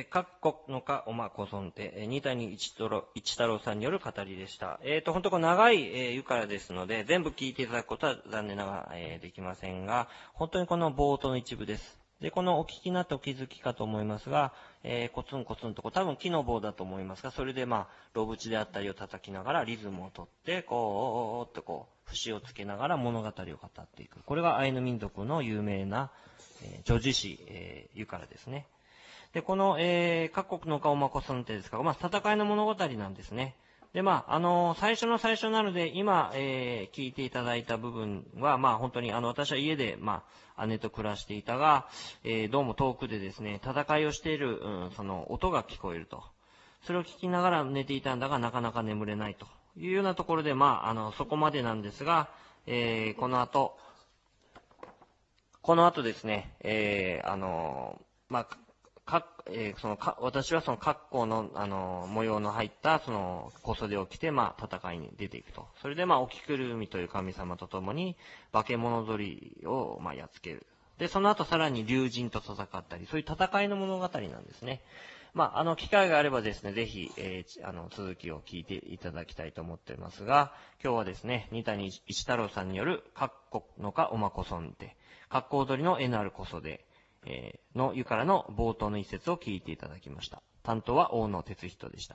各国のかおまこそんて、二谷一太郎さんによる語りでした。本当この長い、湯からですので、全部聞いていただくことは残念ながら、できませんが、本当にこの冒頭の一部です。で、このお聞きになってお気づきかと思いますが、コツンコツンと多分木の棒だと思いますが、それでロブチであったりを叩きながらリズムをとって、こう、って節をつけながら物語を語っていく。これがアイヌ民族の有名な、叙事詩、湯からですね。で、この、各国のかおまこそんてですが、戦いの物語なんですね。で、最初の最初なので、今、聞いていただいた部分は、本当に、私は家で、姉と暮らしていたが、どうも遠くでですね、戦いをしている、その音が聞こえると。それを聞きながら寝ていたんだが、なかなか眠れないというようなところで、そこまでなんですが、この後ですね、私はその格好の、模様の入った、小袖を着て、戦いに出ていくと。それで、おきくるみという神様と共に、化け物取りを、やっつける。で、その後さらに竜神と戦ったり、そういう戦いの物語なんですね。機会があればですね、ぜひ、続きを聞いていただきたいと思っていますが、今日はですね、二谷一太郎さんによる、各国のかおまこそんて、格好踊りの絵のある小袖、の湯からの冒頭の一節を聞いていただきました。担当は大野哲人でした。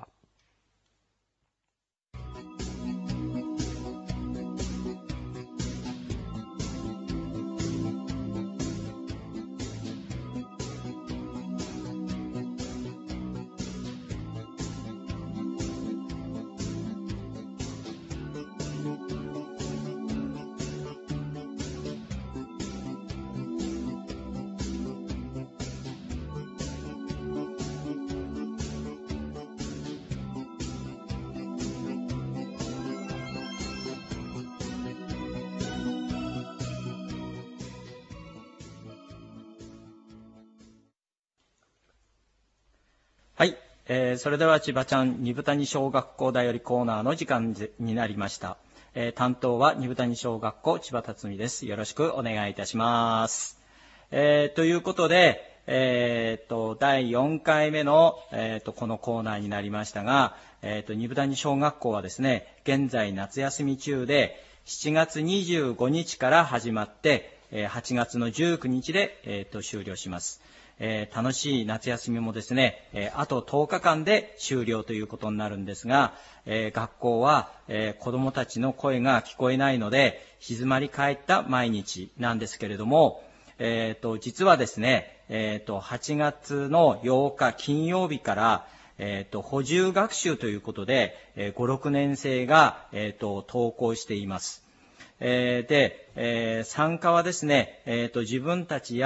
はい、それでは千葉ちゃん二部谷小学校だよりコーナーの時間になりました。担当は二部谷小学校千葉辰巳です。よろしくお願いいたします。ということで、第4回目の、このコーナーになりましたが、二部谷小学校はですね、現在夏休み中で7月25日から始まって、8月の19日で、終了します。楽しい夏休みもですね、あと10日間で終了ということになるんですが、学校は、子どもたちの声が聞こえないので静まり返った毎日なんですけれども、実はですね、8月の8日金曜日から、補充学習ということで、5、6年生が、登校しています。で、参加はですね、自分たちや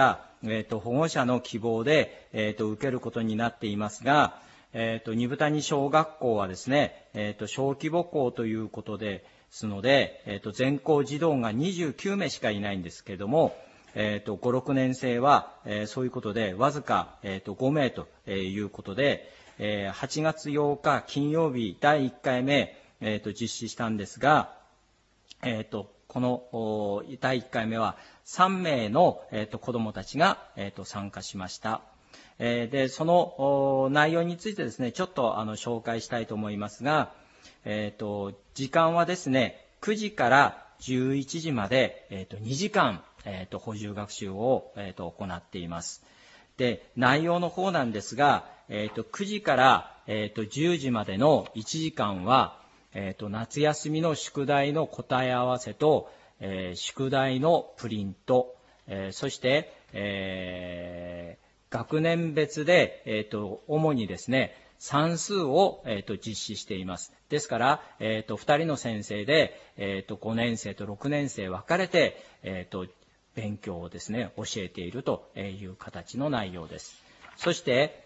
保護者の希望で、受けることになっていますが、二部谷小学校はですね、小規模校ということですので、全校児童が29名しかいないんですけれども、5、6年生は、そういうことで、わずか、5名ということで、8月8日金曜日第1回目、実施したんですが、この第1回目は3名の、子どもたちが、参加しました。で、その内容についてですね、ちょっと紹介したいと思いますが、時間はですね、9時から11時まで、2時間、補充学習を、行っています。で、内容の方なんですが、9時から、10時までの1時間は、夏休みの宿題の答え合わせと、宿題のプリント、そして、学年別で、主にですね、算数を、実施しています。ですから、2人の先生で、5年生と6年生分かれて、勉強をですね、教えているという形の内容です。そして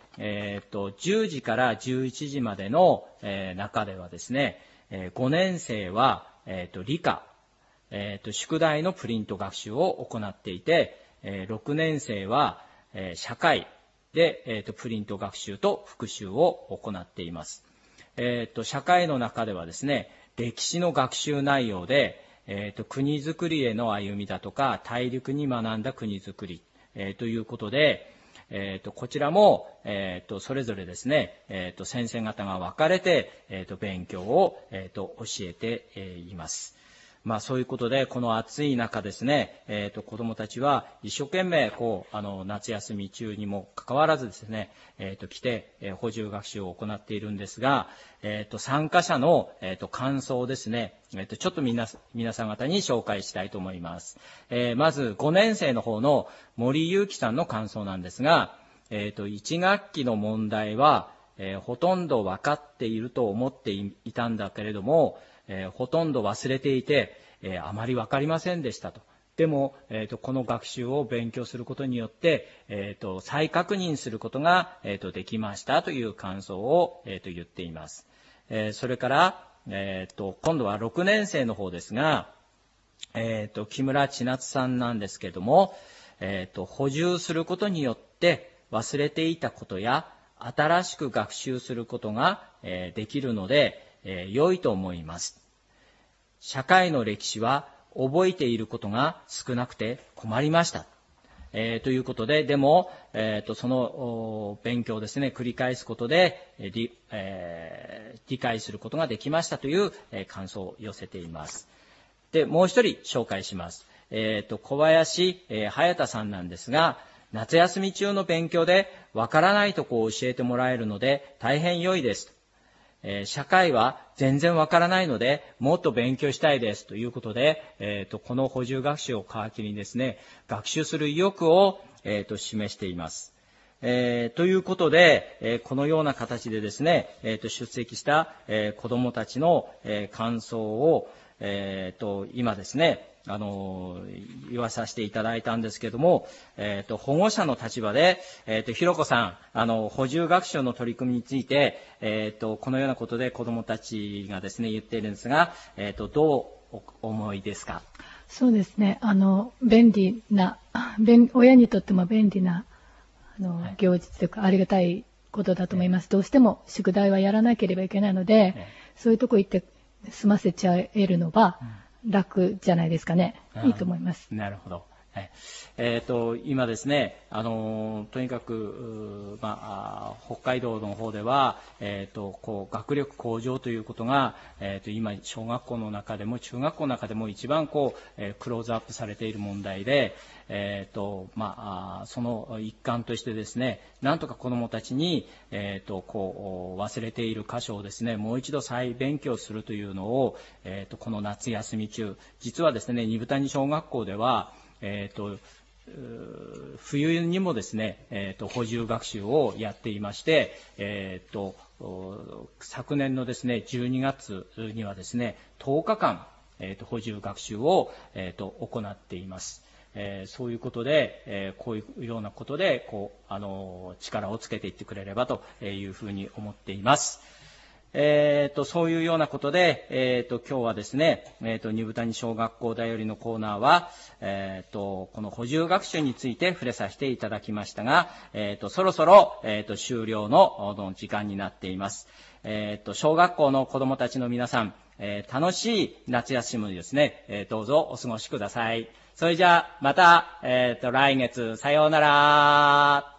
、10時から11時までの、中ではですね、5年生は、理科、宿題のプリント学習を行っていて、6年生は、社会で、プリント学習と復習を行っています。社会の中ではですね、歴史の学習内容で、国づくりへの歩みだとか、大陸に学んだ国づくり、ということで、こちらも、それぞれですね、先生方が分かれて、勉強を、教えて、います。まあそういうことで、この暑い中ですね、子どもたちは一生懸命、夏休み中にもかかわらずですね、来て、補充学習を行っているんですが、参加者の、感想をですね、ちょっと皆さん方に紹介したいと思います。まず5年生の方の森裕樹さんの感想なんですが、1学期の問題は、ほとんど分かっていると思っていたんだけれども、ほとんど忘れていて、あまり分かりませんでしたと。でも、この学習を勉強することによって、再確認することが、できましたという感想を、言っています。それから、今度は6年生の方ですが、木村千夏さんなんですけれども、補充することによって忘れていたことや新しく学習することが、できるので、良いと思います。社会の歴史は覚えていることが少なくて困りました。ということで、でも、その勉強をですね、繰り返すことで、理解することができましたという、感想を寄せています。で、もう一人紹介します。小林、隼太さんなんですが、夏休み中の勉強でわからないとこを教えてもらえるので大変良いです。社会は全然わからないのでもっと勉強したいですということで、この補充学習を皮切りにですね、学習する意欲を、示しています。ということで、このような形でですね、出席した、子どもたちの、感想を、今ですね、言わさせていただいたんですけれども、保護者の立場で、ひろこさん、補充学習の取り組みについて、このようなことで子どもたちがですね、言っているんですが、どうお思いですか？ そうですね、便利な、親にとっても便利な、行事というか、ありがたいことだと思います。どうしても宿題はやらなければいけないので、そういうとこ行って済ませちゃえるのは、楽じゃないですかね。いいと思います。 なるほど。今ですね、とにかく、北海道の方では、学力向上ということが、今、小学校の中でも中学校の中でも一番クローズアップされている問題で、その一環としてですね、なんとか子どもたちに、忘れている箇所をですね、もう一度再勉強するというのを、この夏休み中、実はですね、二部谷小学校では、冬にもですね、補充学習をやっていまして、昨年のですね、12月にはですね、10日間、補充学習を、行っています。 そういうことで、こういうようなことで、力をつけていってくれればというふうに思っています。そういうようなことで、今日はですね、二部谷小学校だよりのコーナーは、この補充学習について触れさせていただきましたが、そろそろ、終了の時間になっています。小学校の子どもたちの皆さん、楽しい夏休みですね、どうぞお過ごしください。それじゃあ、また、来月、さようなら。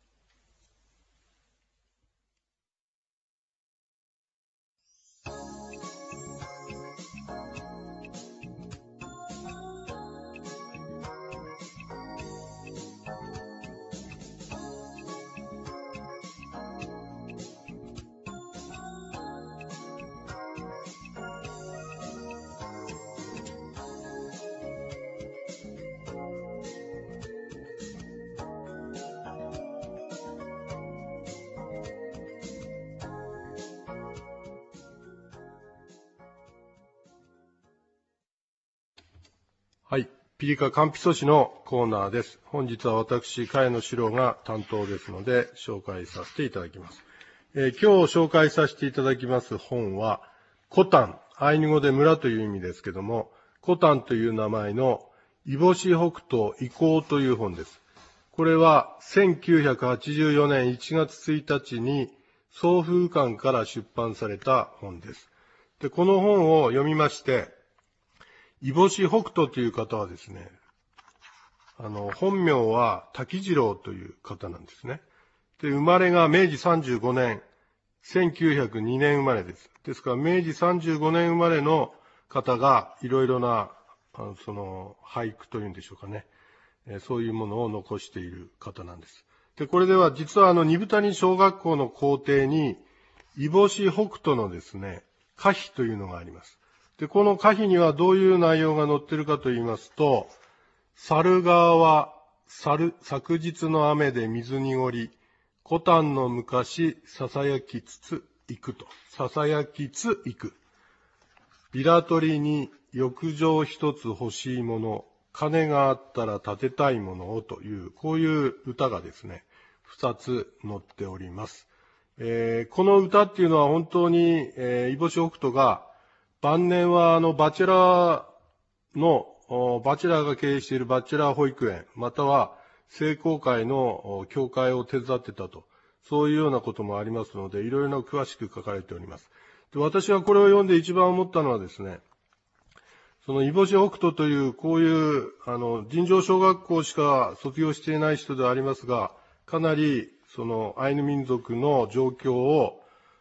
はい。ピリカカンピソシのコーナーです。本日は私、茅野史郎が担当ですので、紹介させていただきます。今日紹介させていただきます本は、コタン、アイヌ語で村という意味ですけども、コタンという名前の、イボシ北東移行という本です。これは、1984年1月1日に、送風館から出版された本です。で、この本を読みまして、イボシ北斗という方はですね、本名は滝次郎という方なんですね。で、生まれが明治35年、1902年生まれです。ですから、明治35年生まれの方が、いろいろな、俳句というんでしょうかね。そういうものを残している方なんです。で、これでは、実は二部谷小学校の校庭に、イボシ北斗のですね、歌碑というのがあります。で、この歌碑にはどういう内容が載っているかと言いますと、猿川は昨日の雨で水濁り、コタンの昔囁きつつ行くと。囁きつ行く。ビラ取りに浴場一つ欲しいもの、金があったら建てたいものをという、こういう歌がですね、二つ載っております。この歌っていうのは本当に、イボシ北斗が晩年はバチェラーが経営しているバチェラー保育園、または聖公会の教会を手伝ってたと、そういうようなこともありますので、いろいろな詳しく書かれております。で、私はこれを読んで一番思ったのはですね、そのイボシ北斗という、こういう、尋常小学校しか卒業していない人ではありますが、かなり、アイヌ民族の状況を、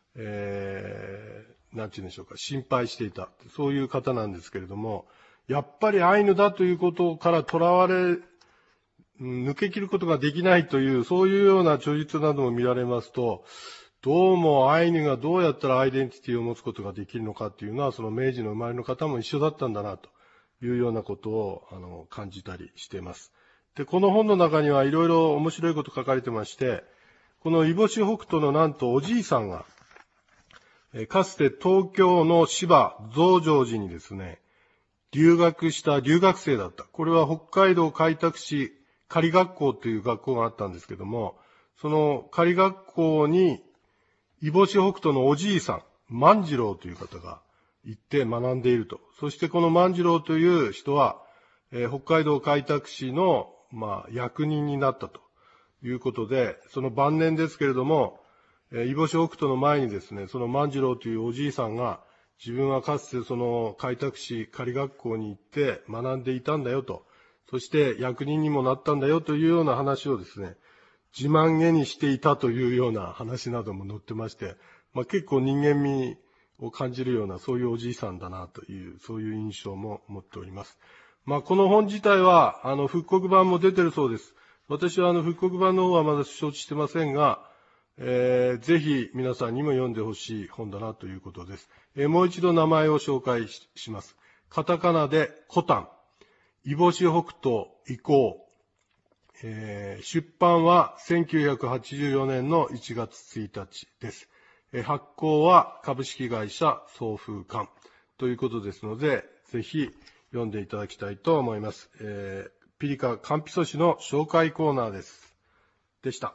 なんて言うんでしょうか、心配していた。そういう方なんですけれども、やっぱりアイヌだということから抜け切ることができないという、そういうような著述なども見られますと、どうもアイヌがどうやったらアイデンティティを持つことができるのかっていうのは、その明治の生まれの方も一緒だったんだな、というようなことを感じたりしています。で、この本の中にはいろいろ面白いこと書かれてまして、このイボシ北斗のなんとおじいさんが、かつて東京の芝増上寺にですね、留学した留学生だった。これは北海道開拓市仮学校という学校があったんですけども、その仮学校に、イボシ北斗のおじいさん、万次郎という方が行って学んでいると。そしてこの万次郎という人は、北海道開拓市の、役人になったということで、その晩年ですけれども、イボシ北斗の前にですね、その万次郎というおじいさんが、自分はかつてその開拓市仮学校に行って学んでいたんだよと、そして役人にもなったんだよというような話をですね、自慢げにしていたというような話なども載ってまして、結構人間味を感じるような、そういうおじいさんだなという、そういう印象も持っております。この本自体は、復刻版も出てるそうです。私は復刻版の方はまだ承知してませんが、ぜひ皆さんにも読んでほしい本だなということです。もう一度名前を紹介します。カタカナでコタン、イボシ北斗移行、出版は1984年の1月1日です。発行は株式会社送風館ということですので、ぜひ読んでいただきたいと思います。 ピリカカンピソ市の紹介コーナーでした。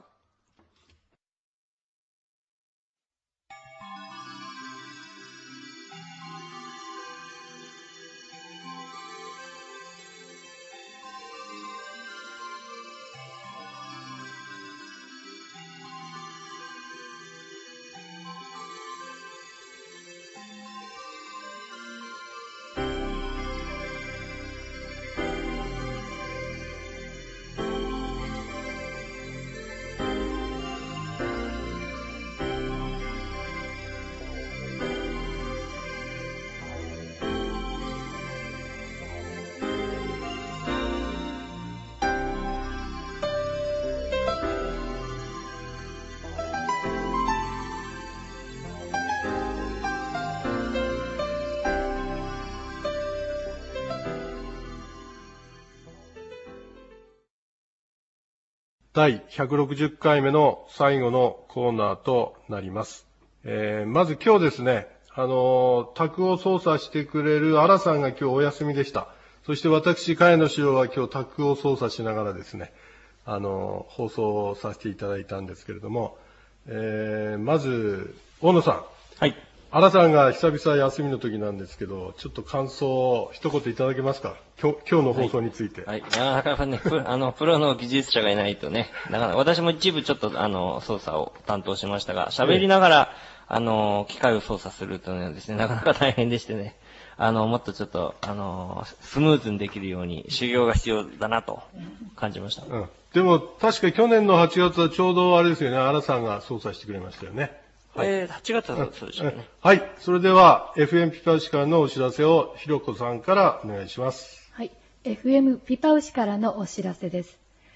第160回目の最後のコーナーとなります。まず今日ですね、卓を操作してくれる荒さんが今日お休みでした。そして私、茅野史郎は今日卓を操作しながらですね、放送をさせていただいたんですけれども、まず、大野さん。 はい。 荒さんが久々休みの時なんですけど、ちょっと感想を一言いただけますか？今日の放送について。 はい。なかなかね、プロの技術者がいないとね、なかなか、私も一部ちょっと操作を担当しましたが、喋りながら、機械を操作するというのはですね、なかなか大変でしてね、もっとちょっと、スムーズにできるように修行が必要だなと感じました。 うん。でも、確か去年の8月はちょうどあれですよね、荒さんが操作してくれましたよね。 はい。8月はそうでしょうね。 はい。それでは、FM ピパウシからのお知らせを、ひろこさんからお願いします。 はい。FM ピパウシからのお知らせです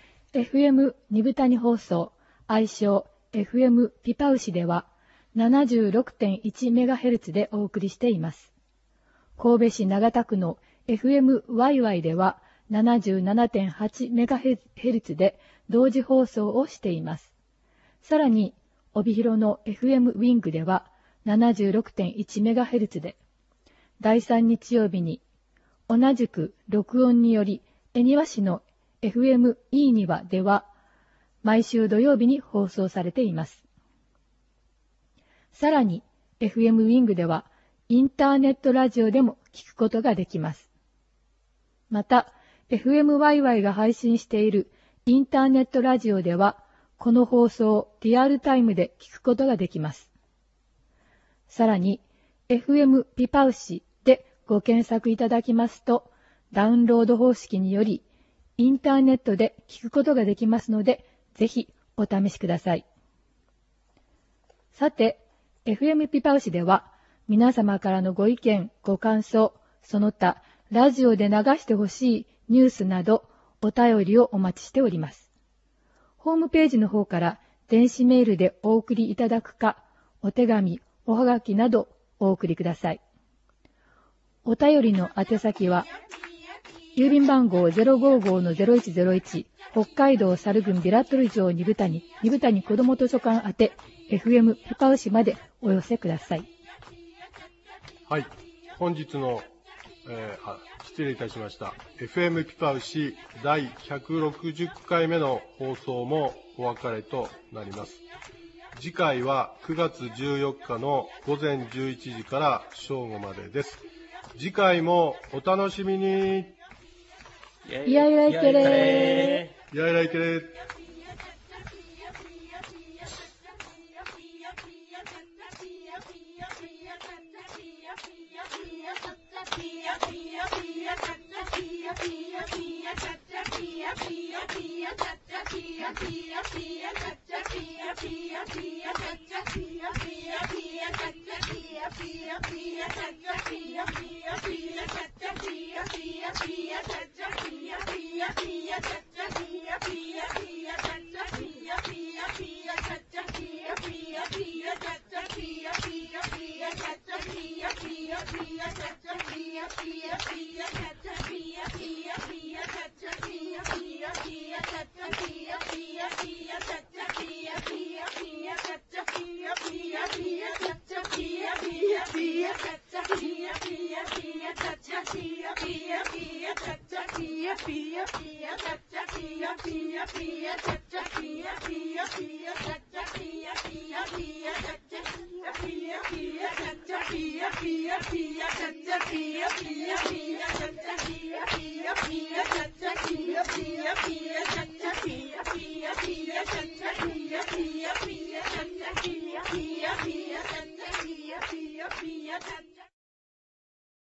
。FM 二部谷放送、愛称 FM ピパウシでは、76.1MHz でお送りしています。神戸市長田区の FM ワイワイでは、77.8MHz で同時放送をしています。さらに、帯広の FM ウィングでは 76.1MHz で、第3日曜日に、同じく録音により、恵庭市の FM いいにわでは、毎週土曜日に放送されています。さらに、FM ウィングでは、インターネットラジオでも聞くことができます。また、FM ワイワイが配信しているインターネットラジオでは、この放送をリアルタイムで聞くことができます。さらに、FM ピパウシでご検索いただきますと、ダウンロード方式により、インターネットで聞くことができますので、ぜひお試しください。さて、FM ピパウシでは、皆様からのご意見、ご感想、その他、ラジオで流してほしいニュースなど、お便りをお待ちしております。ホームページの方から電子メールでお送りいただくか、お手紙、おはがきなどお送りください。お便りの宛先は、郵便番号 055-0101 北海道猿郡平取町二部谷子ども図書館宛て FM ピパウシまでお寄せください。 はい。本日の、失礼いたしました。FM ピパウシ第160回目の放送もお別れとなります。次回は9月14日の午前11時から正午までです。次回もお楽しみに。 いやいらいけれー。いやいらいけれー。 ピヤピヤ Pia,